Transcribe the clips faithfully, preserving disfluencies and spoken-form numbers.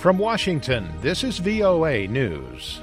From Washington, this is V O A News.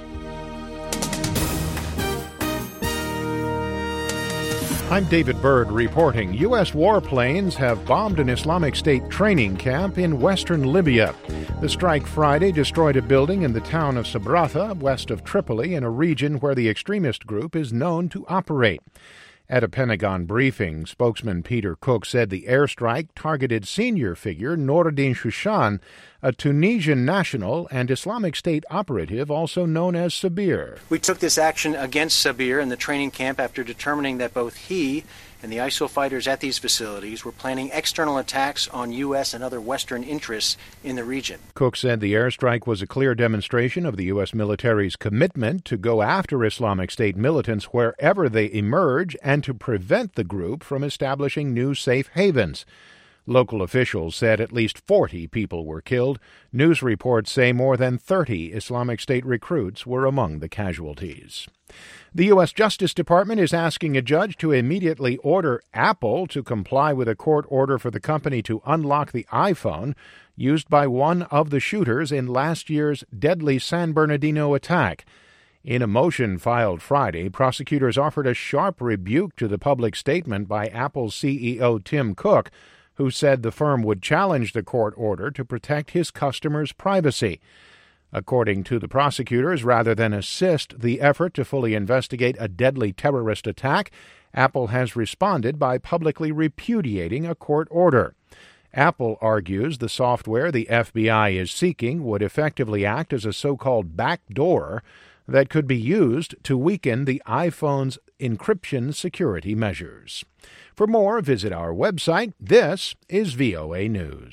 I'm David Byrd reporting. U S warplanes have bombed an Islamic State training camp in western Libya. The strike Friday destroyed a building in the town of Sabratha, west of Tripoli, in a region where the extremist group is known to operate. At a Pentagon briefing, spokesman Peter Cook said the airstrike targeted senior figure Nouraddin Shushan, a Tunisian national and Islamic State operative also known as Sabir. We took this action against Sabir in the training camp after determining that both he and the I S I L fighters at these facilities were planning external attacks on U S and other Western interests in the region. Cook said the airstrike was a clear demonstration of the U S military's commitment to go after Islamic State militants wherever they emerge and to prevent the group from establishing new safe havens. Local officials said at least forty people were killed. News reports say more than thirty Islamic State recruits were among the casualties. The U S Justice Department is asking a judge to immediately order Apple to comply with a court order for the company to unlock the iPhone used by one of the shooters in last year's deadly San Bernardino attack. In a motion filed Friday, prosecutors offered a sharp rebuke to the public statement by Apple's C E O Tim Cook, who said the firm would challenge the court order to protect his customers' privacy. According to the prosecutors, rather than assist the effort to fully investigate a deadly terrorist attack, Apple has responded by publicly repudiating a court order. Apple argues the software the F B I is seeking would effectively act as a so-called backdoor that could be used to weaken the iPhone's encryption security measures. For more, visit our website. This is V O A News.